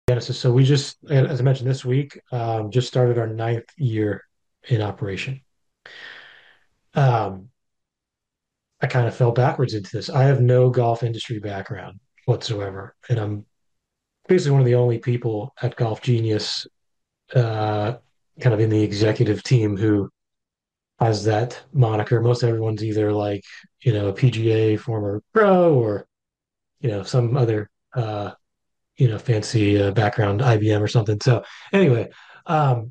Genesis. So we just, as I mentioned this week, just started our ninth year in operation. Um, I kind of fell backwards into this. I have no golf industry background whatsoever, and I'm basically one of the only people at Golf Genius, uh, kind of in the executive team who has that moniker. Most everyone's either like, a PGA former pro or, some other, fancy background, IBM or something. So anyway, um,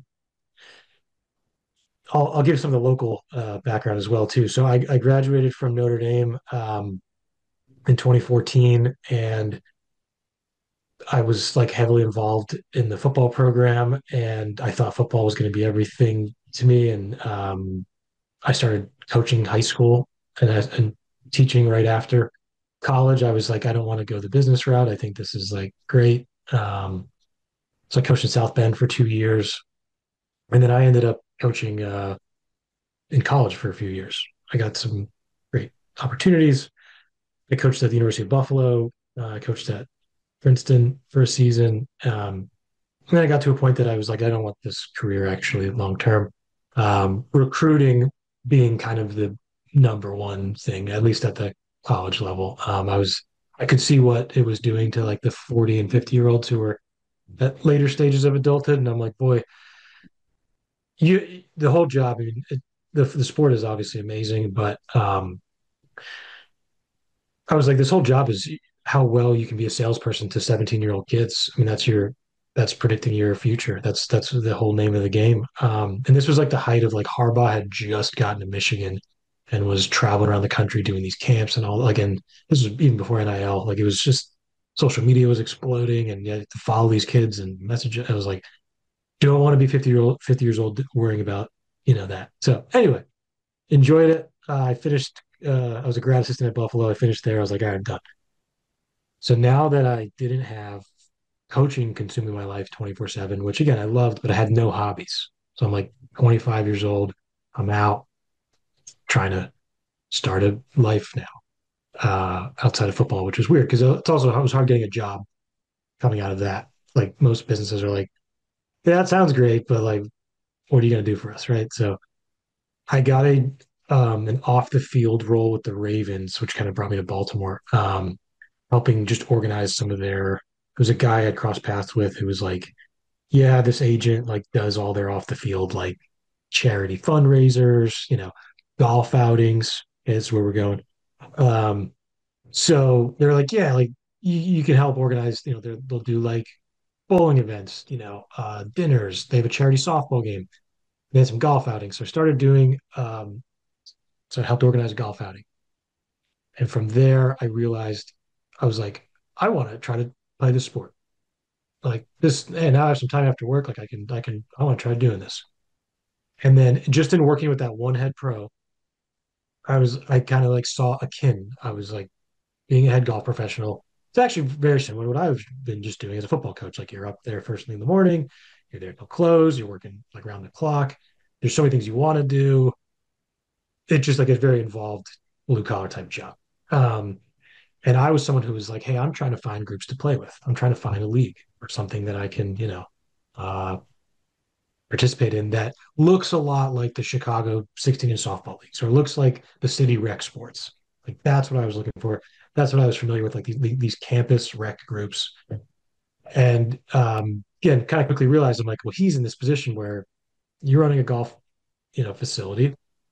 I'll give some of the local background as well too. So I graduated from Notre Dame in 2014, and I was like heavily involved in the football program, and I thought football was going to be everything to me. And I started coaching high school and teaching right after college. I was like, I don't want to go the business route. I think this is like great. So I coached in South Bend for 2 years, and then I ended up coaching in college for a few years. I got some great opportunities. I coached at the University of Buffalo. I coached at Princeton for a season. And then I got to a point that I was like, I don't want this career actually long term. Recruiting being kind of the number one thing, at least at the college level. I could see what it was doing to like the 40 and 50-year olds who were at later stages of adulthood. And I'm like, boy, the whole job, I mean, the sport is obviously amazing, but I was like, this whole job is how well you can be a salesperson to 17-year-old kids. I mean, that's predicting your future. That's the whole name of the game. And this was like the height of like Harbaugh had just gotten to Michigan and was traveling around the country doing these camps and all. Again, this was even before NIL. Like it was just social media was exploding, and yet to follow these kids and message. I was like, don't want to be 50 years old worrying about that. So anyway, enjoyed it. I finished. I was a grad assistant at Buffalo. I finished there. I was like, all right, I'm done. So now that I didn't have coaching consuming my life 24/7, which again I loved, but I had no hobbies. So I'm like 25 years old. I'm out trying to start a life now outside of football, which was weird because it was hard getting a job coming out of that. Like most businesses are like, yeah, that sounds great, but like, what are you going to do for us, right? So I got a an off the field role with the Ravens, which kind of brought me to Baltimore, helping just organize some of their. There was a guy I'd crossed paths with who was like, yeah, this agent like does all their off the field like charity fundraisers, golf outings is where we're going. Um, so they're like, yeah, like you can help organize, they'll do like bowling events, dinners. They have a charity softball game. They had some golf outings. So I started doing, so I helped organize a golf outing. And from there, I realized I was like, I want to try to play this sport. Like this, and now I have some time after work. Like I want to try doing this. And then just in working with that one head pro, I kind of like saw a kin. I was like being a head golf professional. It's actually very similar to what I've been just doing as a football coach. Like you're up there first thing in the morning, you're there till close, you're working like around the clock. There's so many things you want to do. It's just like a very involved blue collar type job. Um, And I was someone who was like, hey, I'm trying to find groups to play with. I'm trying to find a league or something that I can, uh, participate in that looks a lot like the Chicago 16-inch softball leagues or looks like the city rec sports. Like that's what I was looking for. That's what I was familiar with, like these campus rec groups. And again, kind of quickly realized I'm like, well, he's in this position where you're running a golf, facility.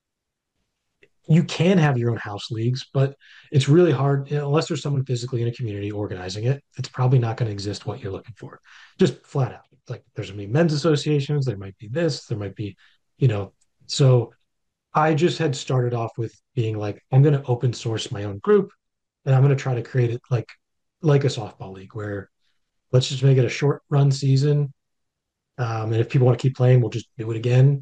You can have your own house leagues, but it's really hard unless there's someone physically in a community organizing it. It's probably not going to exist what you're looking for, just flat out. Like there's going to be men's associations, there might be this, there might be, you know. So I just had started off with being like, I'm going to open source my own group, and I'm going to try to create it like a softball league where let's just make it a short run season, and if people want to keep playing, we'll just do it again,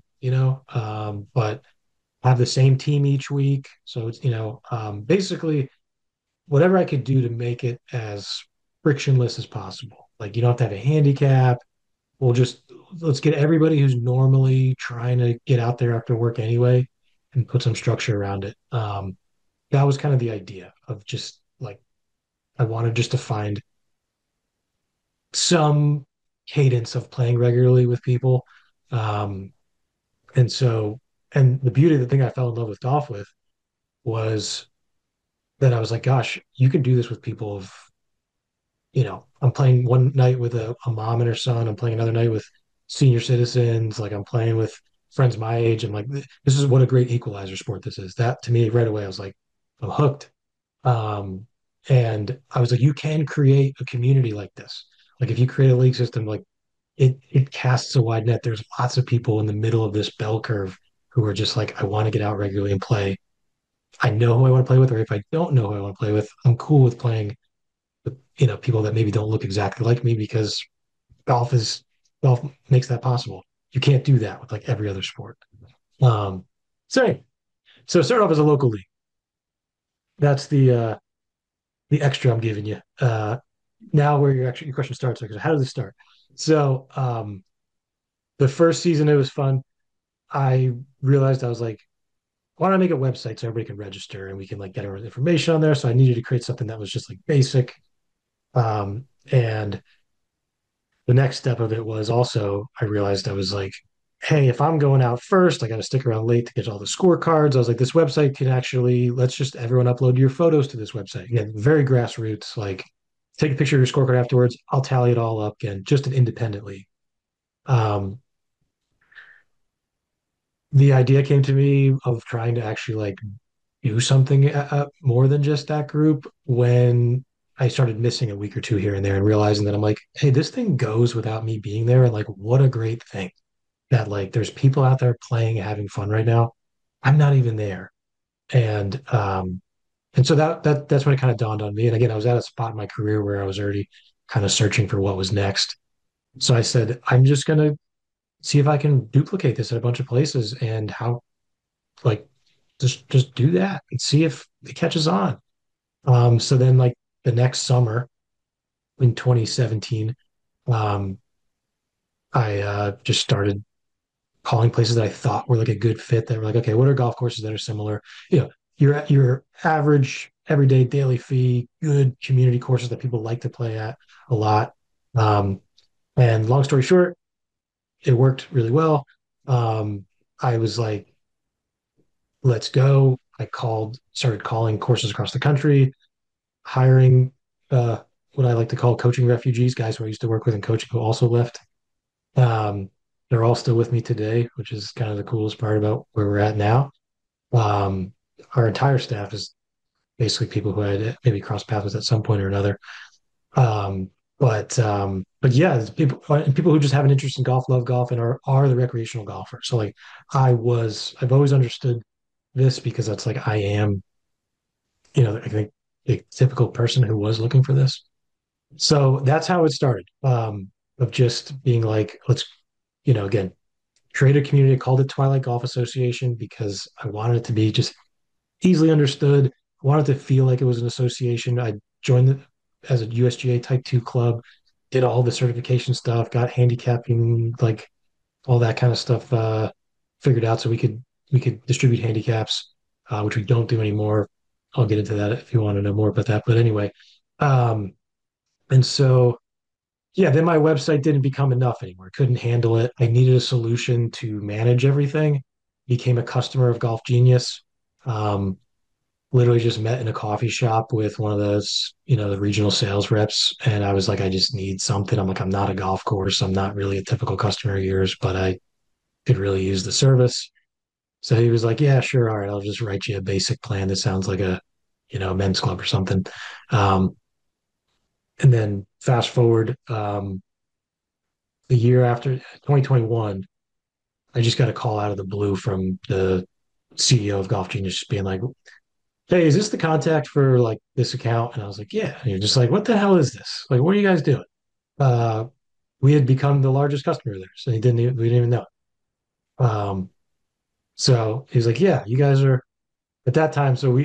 but have the same team each week. So it's, basically whatever I could do to make it as frictionless as possible. Like you don't have to have a handicap. We'll just let's get everybody who's normally trying to get out there after work anyway and put some structure around it. That was kind of the idea of just like I wanted just to find some. cadence of playing regularly with people. Um, and so, and the beauty of the thing I fell in love with golf with was that I was like, gosh, you can do this with people of, I'm playing one night with a mom and her son. I'm playing another night with senior citizens. Like I'm playing with friends my age. And like, this is what a great equalizer sport this is. That to me right away, I was like, I'm hooked. Um, and I was like, you can create a community like this. Like if you create a league system, like it casts a wide net. There's lots of people in the middle of this bell curve who are just like, I want to get out regularly and play. I know who I want to play with, or if I don't know who I want to play with, I'm cool with playing with, people that maybe don't look exactly like me because golf is golf makes that possible. You can't do that with like every other sport. Um, so, so start off as a local league. That's the extra I'm giving you. Now where your question starts, because how did this start? So the first season it was fun. I realized I was like, why don't I make a website so everybody can register and we can like get our information on there? So I needed to create something that was just like basic. And the next step of it was also I realized I was like, hey, if I'm going out first, I got to stick around late to get all the scorecards. I was like, this website can actually let's just everyone upload your photos to this website. Again, very grassroots. Like, take a picture of your scorecard afterwards. I'll tally it all up again, just independently. Um, the idea came to me of trying to actually like do something more than just that group when I started missing a week or two here and there and realizing that I'm like, hey, this thing goes without me being there. And like, what a great thing that like there's people out there playing and having fun right now. I'm not even there. And so that's when it kind of dawned on me. And again, I was at a spot in my career where I was already kind of searching for what was next. So I said, I'm just gonna see if I can duplicate this at a bunch of places and how like just do that and see if it catches on. So then like the next summer in 2017, um, I just started calling places that I thought were like a good fit that were like, okay, what are golf courses that are similar? Your average everyday daily fee, good community courses that people like to play at a lot. Um, and long story short, it worked really well. Um, I was like, let's go. Started calling courses across the country, hiring uh, what I like to call coaching refugees, guys who I used to work with in coaching who also left. Um, they're all still with me today, which is kind of the coolest part about where we're at now. Um, our entire staff is basically people who had maybe crossed paths with at some point or another. But yeah, it's people who just have an interest in golf, love golf, and are the recreational golfer. So like I've always understood this because that's like I am, I think a typical person who was looking for this. So that's how it started. Of just being like, let's, again, create a community. I called it Twilight Golf Association because I wanted it to be just easily understood. I wanted to feel like it was an association. I joined it as a USGA Type 2 club, did all the certification stuff, got handicapping, like all that kind of stuff figured out so we could distribute handicaps, which we don't do anymore. I'll get into that if you want to know more about that. But anyway, um, and so yeah, then my website didn't become enough anymore. I couldn't handle it. I needed a solution to manage everything. Became a customer of Golf Genius. Um, Literally just met in a coffee shop with one of those, the regional sales reps. And I was like, I just need something. I'm like, I'm not a golf course. I'm not really a typical customer of yours, but I could really use the service. So he was like, yeah, sure. All right. I'll just write you a basic plan that sounds like a men's club or something. Um, and then fast forward, the year after 2021, I just got a call out of the blue from the CEO of Golf Genius just being like, hey, is this the contact for like this account? And I was like, yeah. And you're just like, what the hell is this? Like, what are you guys doing? Uh, we had become the largest customer there. So we didn't even know it. So he's like, yeah, you guys are at that time. So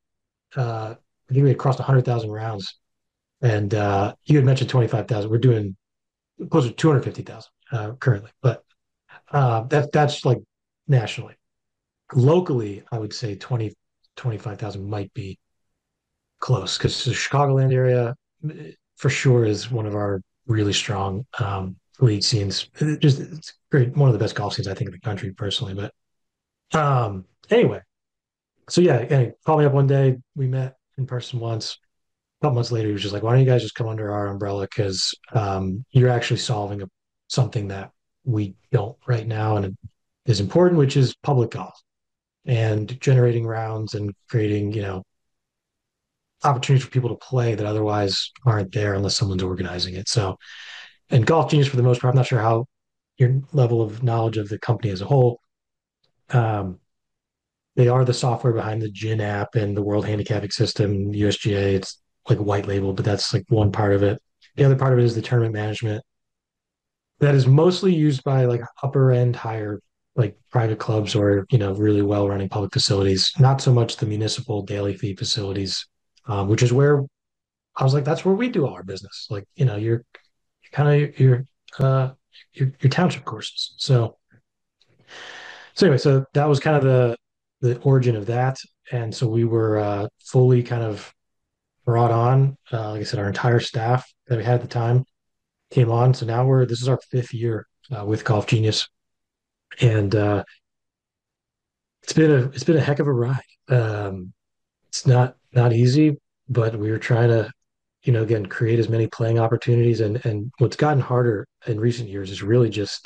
I think we had crossed 100,000 rounds and you had mentioned 25,000. We're doing closer to 250,000 currently, but that's like nationally. Locally, I would say 25,000 might be close because the Chicagoland area for sure is one of our really strong. league scenes. It's great, one of the best golf scenes I think in the country personally. But anyway, so yeah, and he called me up one day. We met in person once. A couple months later, he was just like, "Why don't you guys just come under our umbrella? Because you're actually solving something that we don't right now, and it is important, which is public golf and generating rounds and creating, opportunities for people to play that otherwise aren't there unless someone's organizing it." So, and Golf Genius, for the most part, I'm not sure how your level of knowledge of the company as a whole. Um, they are the software behind the GIN app and the World Handicapping System, USGA. It's like white label, but that's like one part of it. The other part of it is the tournament management that is mostly used by like upper end, higher like private clubs or really well running public facilities. Not so much the municipal daily fee facilities, which is where I was like, that's where we do all our business. Like you're kind of uh, your township courses. So anyway, so that was kind of the origin of that, and so we were fully kind of brought on. Like I said, our entire staff that we had at the time came on. So now we're this is our fifth year with Golf Genius, and it's been a heck of a ride. It's not easy, but we were trying to again create as many playing opportunities, and what's gotten harder in recent years is really just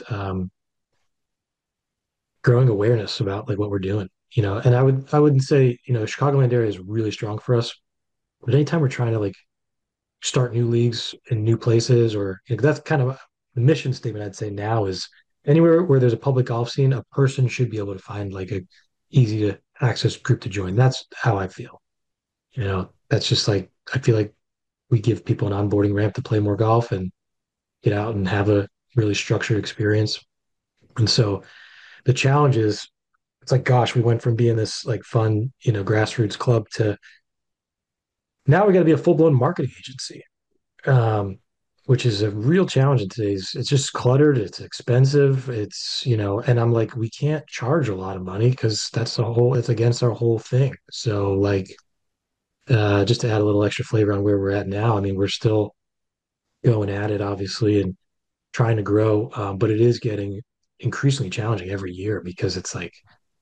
growing awareness about like what we're doing. And I wouldn't say Chicagoland area is really strong for us, but anytime we're trying to like start new leagues in new places, or that's kind of the mission statement I'd say now is anywhere where there's a public golf scene, a person should be able to find like a easy to access group to join. That's how I feel. That's just like I feel like we give people an onboarding ramp to play more golf and get out and have a really structured experience. And so the challenge is it's like, gosh, we went from being this like fun, grassroots club to now we got to be a full blown marketing agency, which is a real challenge in today's. It's just cluttered. It's expensive. And I'm like, we can't charge a lot of money because it's against our whole thing. So like, just to add a little extra flavor on where we're at now, I mean, we're still going at it, obviously, and trying to grow, but it is getting increasingly challenging every year because it's like,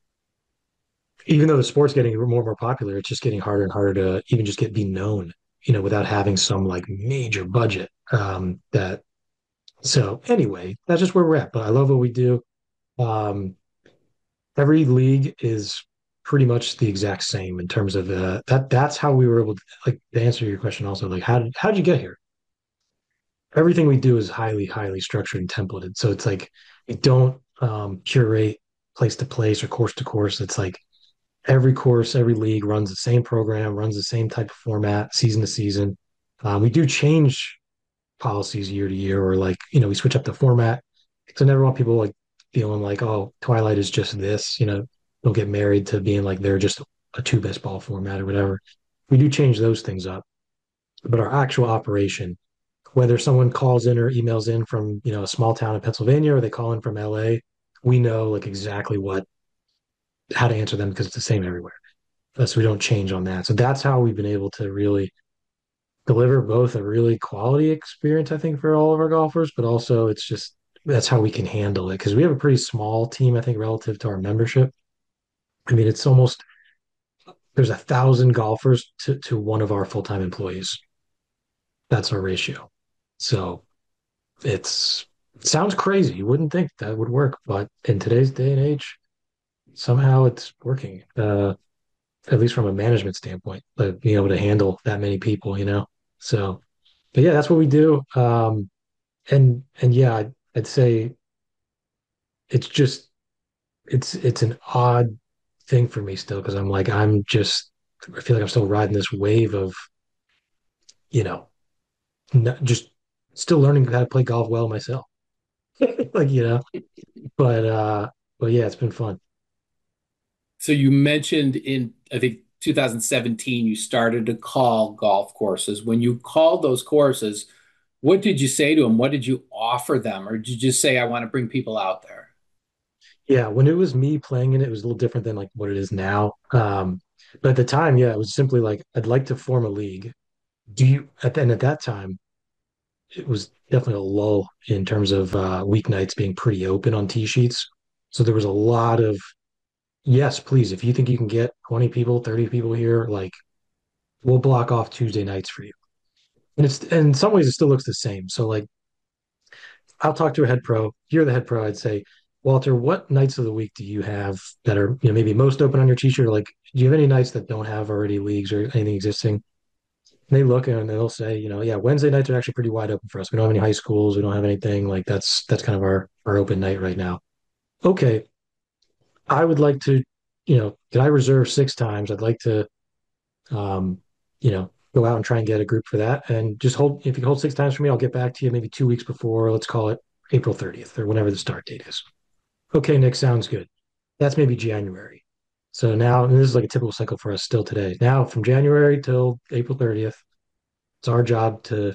even though the sport's getting more and more popular, it's just getting harder and harder to even just be known, without having some like major budget. That so anyway, that's just where we're at. But I love what we do. Um, every league is pretty much the exact same in terms of that's how we were able to answer your question also, like how did you get here? Everything we do is highly, highly structured and templated. So it's like we don't curate place to place or course to course. It's like every course, every league runs the same program, runs the same type of format, season to season. We do change policies year to year, or like, we switch up the format. So I never want people like feeling like, oh, Twilight is just this, they'll get married to being like they're just a two best ball format or whatever. We do change those things up, but our actual operation, whether someone calls in or emails in from, a small town in Pennsylvania or they call in from LA, we know like exactly how to answer them because it's the same everywhere. So we don't change on that. So that's how we've been able to really deliver both a really quality experience, I think, for all of our golfers, but also it's just that's how we can handle it because we have a pretty small team, I think, relative to our membership. I mean, it's almost there's 1,000 golfers to one of our full-time employees. That's our ratio. So it sounds crazy. You wouldn't think that would work, but in today's day and age, somehow it's working. At least from a management standpoint, but being able to handle that many people. So, but yeah, that's what we do. And yeah, I'd say it's just it's an odd thing for me still because I feel like I'm still riding this wave of you know not just still learning how to play golf well myself. like but but yeah, it's been fun. So you mentioned in, I think, 2017, you started to call golf courses. When you called those courses, what did you say to them? What did you offer them? Or did you just say, I want to bring people out there? Yeah, when it was me playing in it, it was a little different than like what it is now. But at the time, yeah, it was simply like I'd like to form a league. Do you at that time? it was definitely a lull in terms of weeknights being pretty open on tee sheets. So there was a lot of, yes, please, if you think you can get 20 people, 30 people here, like we'll block off Tuesday nights for you. And it's and in some ways it still looks the same. So like I'll talk to a head pro. You're the head pro. I'd say, Walter, what nights of the week do you have that are, maybe most open on your t-shirt? Like, do you have any nights that don't have already leagues or anything existing? And they look and they'll say, yeah, Wednesday nights are actually pretty wide open for us. We don't have any high schools. We don't have anything like that's kind of our open night right now. Okay, I would like to, did I reserve 6 times? I'd like to, um, go out and try and get a group for that. And just hold, if you can hold 6 times for me, I'll get back to you maybe 2 weeks before, let's call it April 30th or whenever the start date is. Okay, Nick, sounds good. That's maybe January. So now, and this is like a typical cycle for us still today. Now, from January till April 30th, it's our job to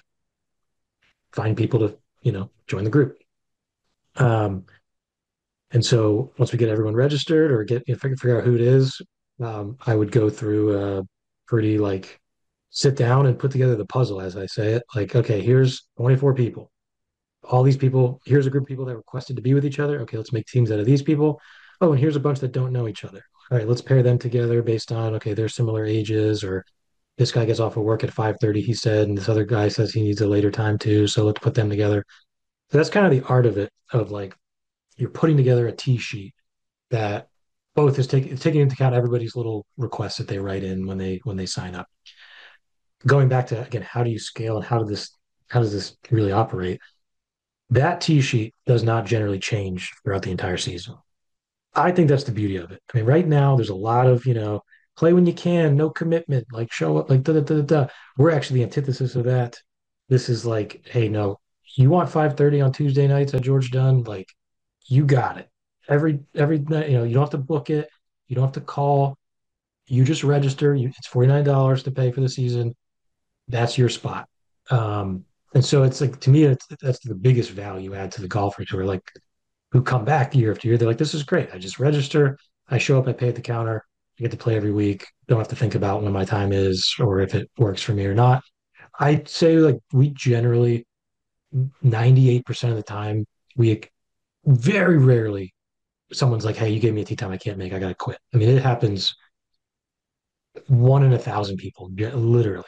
find people to, join the group. Um, and so once we get everyone registered or if I can figure out who it is, I would go through a pretty like sit down and put together the puzzle, as I say it. Like, okay, here's 24 people. All these people, here's a group of people that requested to be with each other. Okay, let's make teams out of these people. Oh, and here's a bunch that don't know each other. All right, let's pair them together based on, okay, they're similar ages, or this guy gets off of work at 5:30, he said, and this other guy says he needs a later time too. So let's put them together. So that's kind of the art of it, of like you're putting together a T sheet that both is taking into account everybody's little requests that they write in when they sign up. Going back to again, how do you scale and how does this really operate? That T sheet does not generally change throughout the entire season. I think that's the beauty of it. I mean, right now there's a lot of, play when you can, no commitment, like show up, like da da da da. Da. We're actually the antithesis of that. This is like, hey, no, you want 5:30 on Tuesday nights at George Dunn, like you got it. Every night, you don't have to book it, you don't have to call, you just register. It's $49 to pay for the season. That's your spot. And so it's like to me, that's the biggest value add to the golfers who are like who come back year after year. They're like, this is great. I just register, I show up, I pay at the counter, I get to play every week. Don't have to think about when my time is or if it works for me or not. I'd say like we generally 98% of the time, we very rarely someone's like, hey, you gave me a tea time I can't make, I gotta quit. I mean, it happens one in 1,000 people, literally.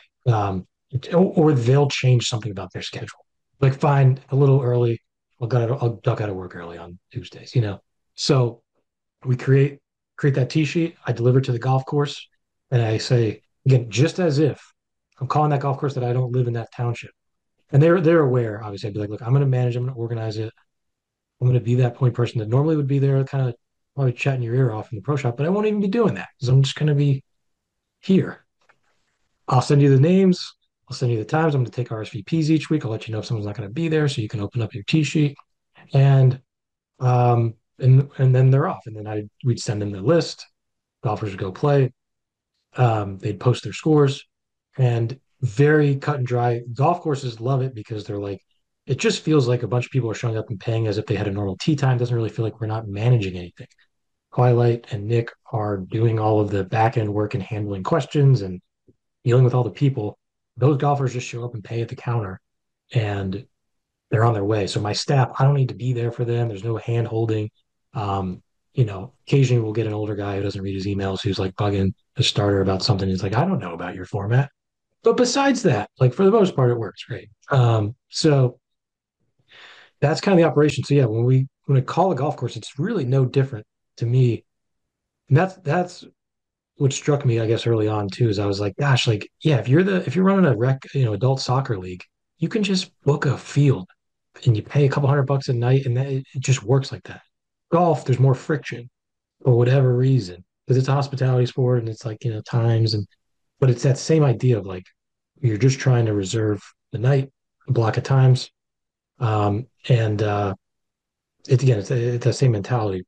Or they'll change something about their schedule. Like, fine, a little early. I'll duck out of work early on Tuesdays. So we create that tee sheet. I deliver to the golf course, and I say again, just as if I'm calling that golf course that I don't live in that township, and they're aware. Obviously, I'd be like, look, I'm going to manage. I'm going to organize it. I'm going to be that point person that normally would be there, kind of probably chatting your ear off in the pro shop, but I won't even be doing that because I'm just going to be here. I'll send you the names. I'll send you the times. I'm going to take RSVPs each week. I'll let you know if someone's not going to be there, so you can open up your T sheet, and and then they're off. And then we'd send them the list. Golfers would go play. They'd post their scores, and very cut and dry. Golf courses love it because they're like, it just feels like a bunch of people are showing up and paying as if they had a normal tea time. It doesn't really feel like we're not managing anything. Twilight and Nick are doing all of the back end work and handling questions and dealing with all the people. Those golfers just show up and pay at the counter and they're on their way. So my staff, I don't need to be there for them. There's no hand holding. Occasionally we'll get an older guy who doesn't read his emails who's like bugging the starter about something. He's like, I don't know about your format. But besides that, like for the most part, it works great. So that's kind of the operation. So yeah, when we call a golf course, it's really no different to me. And that's what struck me, I guess, early on too, is I was like, gosh, like, yeah, if you're running a adult soccer league, you can just book a field and you pay a couple $100 a night and it just works like that. Golf, there's more friction for whatever reason, because it's a hospitality sport and it's like, times but it's that same idea of like you're just trying to reserve the night, a block of times. And it's again, it's that same mentality.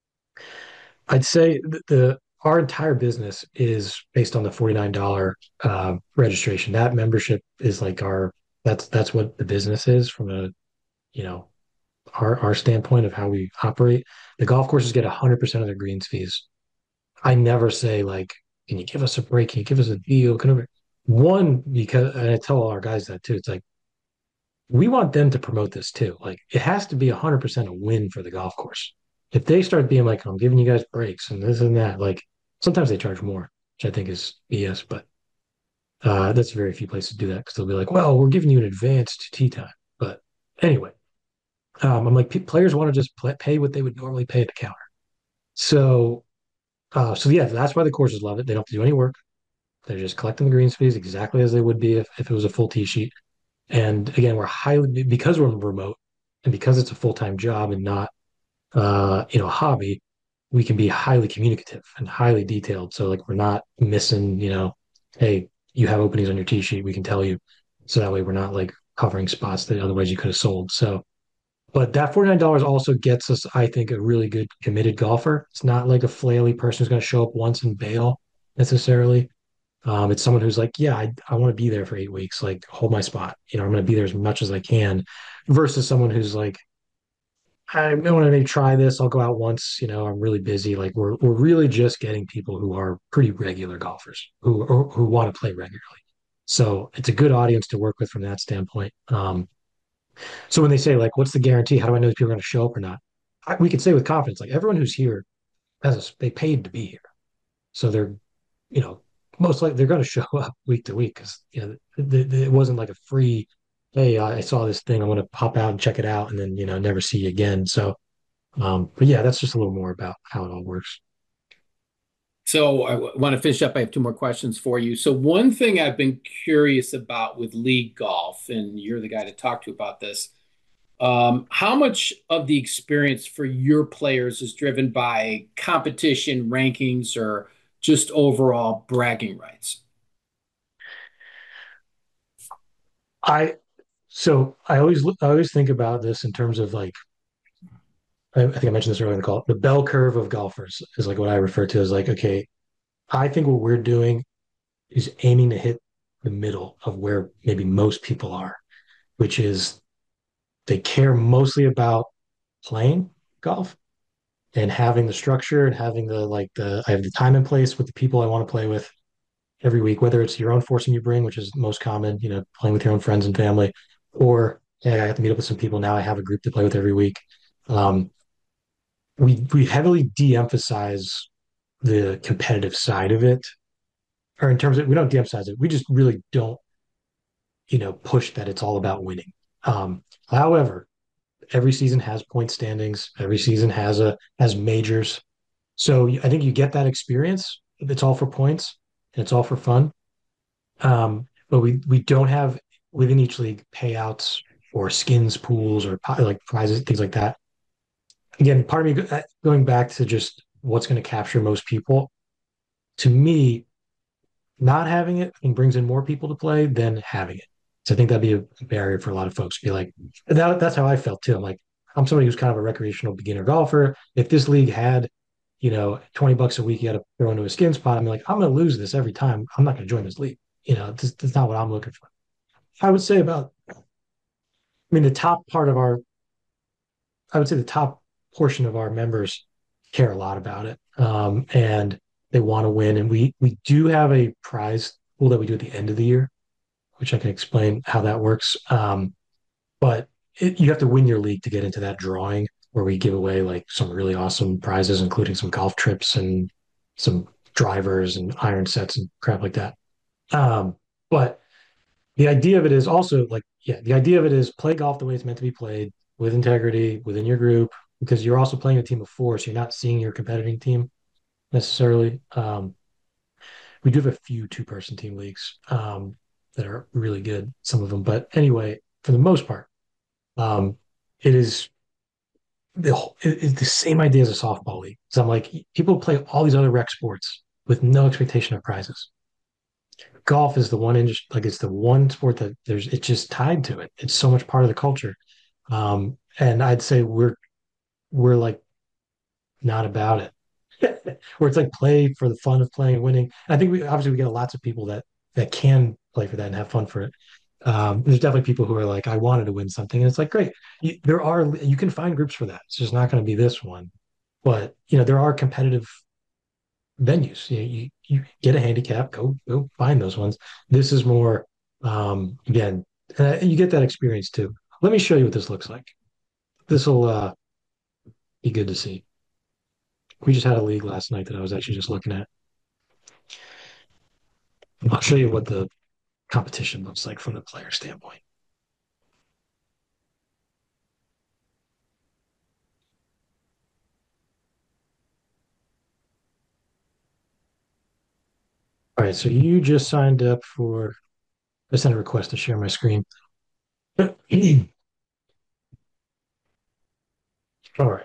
I'd say the our entire business is based on the $49 registration. That membership is like that's what the business is from a you know our standpoint of how we operate. The golf courses get 100% of their greens fees. I never say like, can you give us a break? Can you give us a deal? One, because and I tell all our guys that too. It's like we want them to promote this too. Like it has to be 100% a win for the golf course. If they start being like, I'm giving you guys breaks and this and that, like sometimes they charge more, which I think is BS, but that's very few places do that because they'll be like, well, we're giving you an advanced tee time. But anyway, I'm like, players want to just pay what they would normally pay at the counter. So, so yeah, that's why the courses love it. They don't have to do any work. They're just collecting the greens fees exactly as they would be if it was a full tee sheet. And again, we're highly because we're remote and because it's a full-time job and not a hobby, we can be highly communicative and highly detailed. So like we're not missing, hey, you have openings on your tee sheet, we can tell you. So that way we're not like covering spots that otherwise you could have sold. So but that $49 also gets us, I think, a really good committed golfer. It's not like a flaily person who's going to show up once and bail necessarily. It's someone who's like, yeah, I want to be there for 8 weeks, like hold my spot. I'm going to be there as much as I can versus someone who's like, I want to maybe try this. I'll go out once, I'm really busy. Like we're really just getting people who are pretty regular golfers who want to play regularly. So it's a good audience to work with from that standpoint. So when they say like, what's the guarantee? How do I know if people are going to show up or not? We can say with confidence, like everyone who's here they paid to be here. So they're, you know, most likely they're going to show up week to week because, it wasn't like a free, hey, I saw this thing. I'm going to pop out and check it out and then, never see you again. So, but yeah, that's just a little more about how it all works. So I want to finish up. I have two more questions for you. So one thing I've been curious about with league golf, and you're the guy to talk to about this. How much of the experience for your players is driven by competition rankings or just overall bragging rights? I, so I always think about this in terms of like, I think I mentioned this earlier in the call. The bell curve of golfers is like what I refer to as like, okay, I think what we're doing is aiming to hit the middle of where maybe most people are, which is they care mostly about playing golf and having the structure and having I have the time and place with the people I want to play with every week, whether it's your own foursome you bring, which is most common, playing with your own friends and family, or hey, I have to meet up with some people now. I have a group to play with every week. Um, we heavily de-emphasize the competitive side of it, or in terms of we don't de-emphasize it. We just really don't, push that it's all about winning. However, every season has point standings. Every season has majors. So I think you get that experience. It's all for points and it's all for fun. But we don't have within each league payouts or skins pools or like prizes, things like that. Again, part of me going back to just what's going to capture most people. To me, not having it I think brings in more people to play than having it. So I think that'd be a barrier for a lot of folks to be like, that's how I felt too. I'm like, I'm somebody who's kind of a recreational beginner golfer. If this league had, $20 a week, you got to throw into a skin spot. I'm like, I'm going to lose this every time. I'm not going to join this league. That's not what I'm looking for. I would say I mean, I would say the top portion of our members care a lot about it. And they want to win. And we do have a prize pool that we do at the end of the year which I can explain how that works. But you have to win your league to get into that drawing where we give away like some really awesome prizes, including some golf trips and some drivers and iron sets and crap like that. But the idea of it is also like, yeah, the idea of it is play golf the way it's meant to be played with integrity within your group because you're also playing a team of four, so you're not seeing your competing team necessarily. We do have a few two-person team leagues that are really good, some of them. But anyway, for the most part, um, it is it's the same idea as a softball league. So I'm like, people play all these other rec sports with no expectation of prizes. Golf is the one industry, like it's the one sport that it's just tied to it. It's so much part of the culture. And I'd say we're like not about it. Where it's like play for the fun of playing and winning. And I think we get lots of people that can play for that and have fun for it. There's definitely people who are like, I wanted to win something, and it's like, great. You can find groups for that. It's just not going to be this one, but there are competitive venues. You get a handicap, go find those ones. This is more, again. And you get that experience too. Let me show you what this looks like. This will be good to see. We just had a league last night that I was actually just looking at. I'll show you what the competition looks like from the player standpoint. All right, so you just signed up for. I sent a request to share my screen. All right,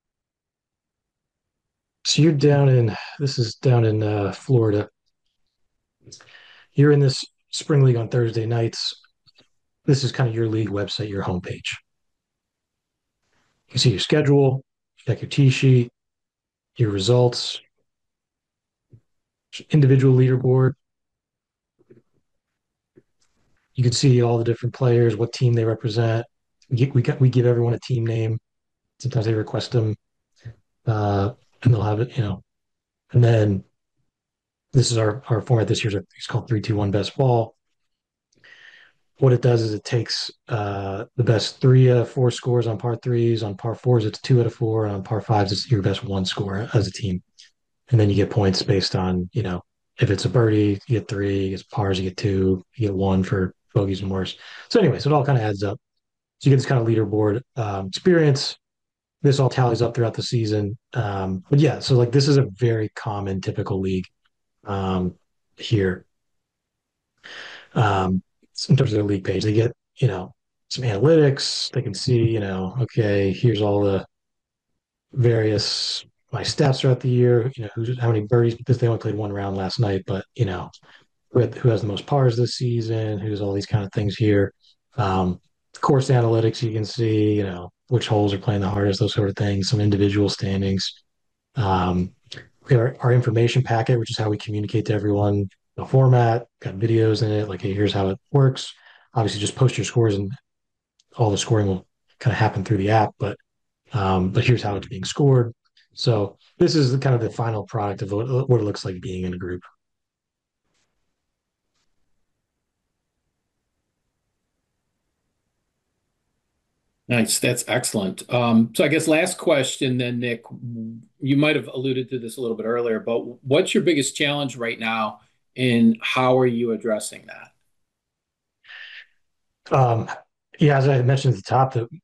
so you're down in. This is down in Florida. You're in this spring league on Thursday nights. This is kind of your league website, your homepage. You can see your schedule, check your T sheet, your results, individual leaderboard. You can see all the different players, what team they represent. We give everyone a team name. Sometimes they request them, and they'll have it, And then this is our format this year. It's called 3-2-1 best ball. What it does is it takes the best 3 out of 4 scores on par threes. On par fours, it's 2 out of 4. And on par fives, it's your best one score as a team. And then you get points based on, if it's a birdie, you get 3. If it's pars, you get 2. You get 1 for bogeys and worse. So anyway, so it all kind of adds up. So you get this kind of leaderboard experience. This all tallies up throughout the season. But yeah, so like this is a very common, typical league here. Um, in terms of their league page, they get, some analytics. They can see, okay, here's all the various my stats throughout the year. Who's how many birdies because they only played one round last night, but who has the most pars this season? Who's all these kind of things here. Um, course analytics, you can see, which holes are playing the hardest, those sort of things. Some individual standings. Um, we have our information packet, which is how we communicate to everyone. The format, got videos in it. Like, hey, here's how it works. Obviously, just post your scores, and all the scoring will kind of happen through the app. But here's how it's being scored. So this is kind of the final product of what it looks like being in a group. Nice. That's excellent. So I guess last question then, Nick, you might have alluded to this a little bit earlier, but what's your biggest challenge right now and how are you addressing that? Um, yeah, as I mentioned at the top, that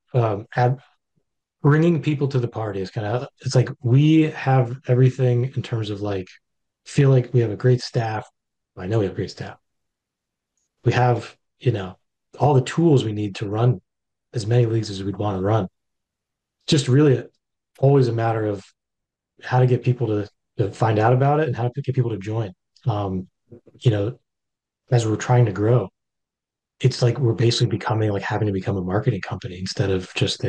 bringing people to the party is kind of it's like we have everything in terms of like feel like we have a great staff. I know we have great staff. We have all the tools we need to run as many leagues as we'd want to run. Just really always a matter of how to get people to find out about it and how to get people to join. Um, you know, as we're trying to grow, it's like we're basically becoming like having to become a marketing company instead of just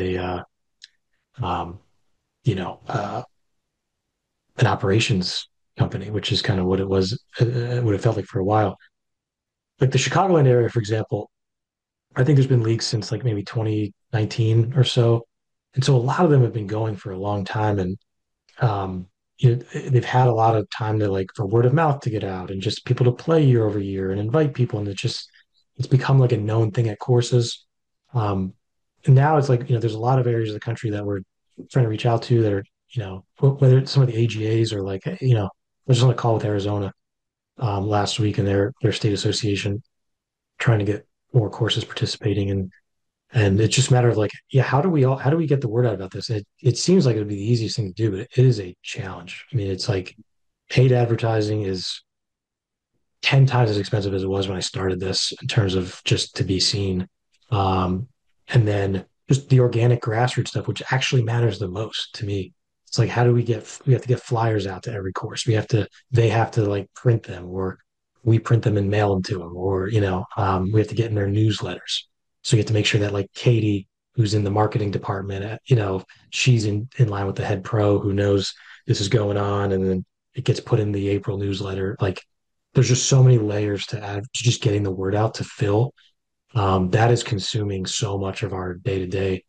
um, you know, uh, an operations company, which is kind of what it was, what it felt like for a while. Like the Chicagoland area, for example, I think there's been leagues since like maybe 2019 or so. And so a lot of them have been going for a long time. And um, they've had a lot of time to like for word of mouth to get out and just people to play year over year and invite people. And it's become like a known thing at courses. And now it's like, there's a lot of areas of the country that we're trying to reach out to that are, whether it's some of the AGAs or like, I was just on a call with Arizona last week and their state association trying to get more courses participating and it's just a matter of like, yeah, how do we get the word out about this? It seems like it would be the easiest thing to do, but it is a challenge. I mean, it's like paid advertising is 10 times as expensive as it was when I started this in terms of just to be seen. Um, and then just the organic grassroots stuff, which actually matters the most to me. It's like, we have to get flyers out to every course. They have to like print them or we print them and mail them to them or, we have to get in their newsletters. So you have to make sure that like Katie, who's in the marketing department, she's in line with the head pro who knows this is going on. And then it gets put in the April newsletter. Like there's just so many layers to add to just getting the word out to fill. That is consuming so much of our day to day.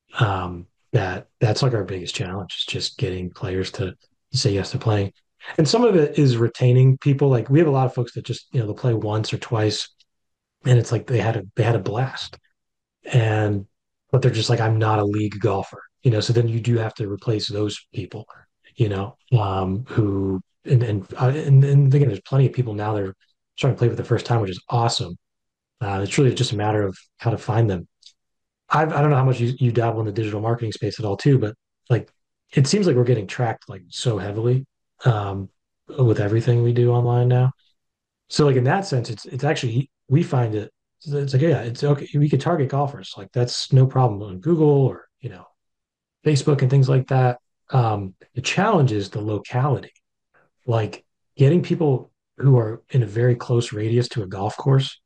That's like our biggest challenge is just getting players to say yes to playing. And some of it is retaining people. Like we have a lot of folks that just, they'll play once or twice and it's like they had a blast. And but they're just like, I'm not a league golfer, so then you do have to replace those people, who and again, there's plenty of people now that are starting to play for the first time, which is awesome. It's really just a matter of how to find them. I don't know how much you dabble in the digital marketing space at all too, but like it seems like we're getting tracked like so heavily, with everything we do online now. So like in that sense, it's actually we find it's like, yeah, it's okay. We could target golfers. Like that's no problem on Google or, Facebook and things like that. The challenge is the locality, like getting people who are in a very close radius to a golf course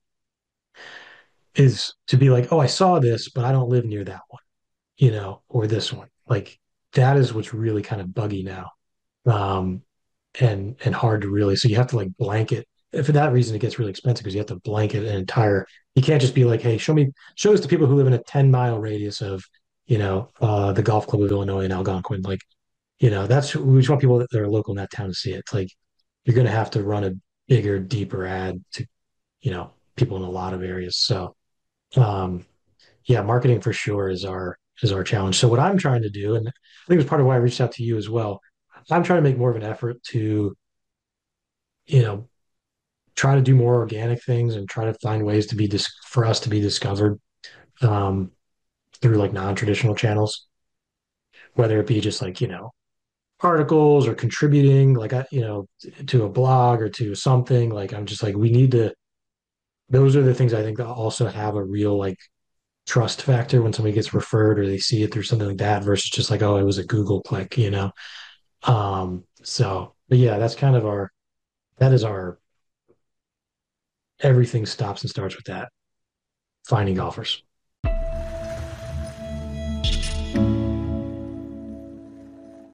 is to be like, oh, I saw this, but I don't live near that one, or this one. Like that is what's really kind of buggy now. Um, and hard to really. So you have to like blanket. And for that reason, it gets really expensive because you have to blanket an entire. You can't just be like, hey, show us to people who live in a 10-mile radius of, the Golf Club of Illinois and Algonquin. Like, that's we just want people that are local in that town to see it. It's like you're going to have to run a bigger, deeper ad to, people in a lot of areas. So, um, yeah, marketing for sure is our challenge. So what I'm trying to do, and I think it's part of why I reached out to you as well. I'm trying to make more of an effort to, you know, try to do more organic things and try to find ways to for us to be discovered, um, through like non-traditional channels, whether it be just like, articles or contributing like to a blog or to something. Like I'm just like, we need to, those are the things I think that also have a real like trust factor when somebody gets referred or they see it through something like that versus just like, oh, it was a Google click. So but yeah, that is our everything stops and starts with that, finding golfers.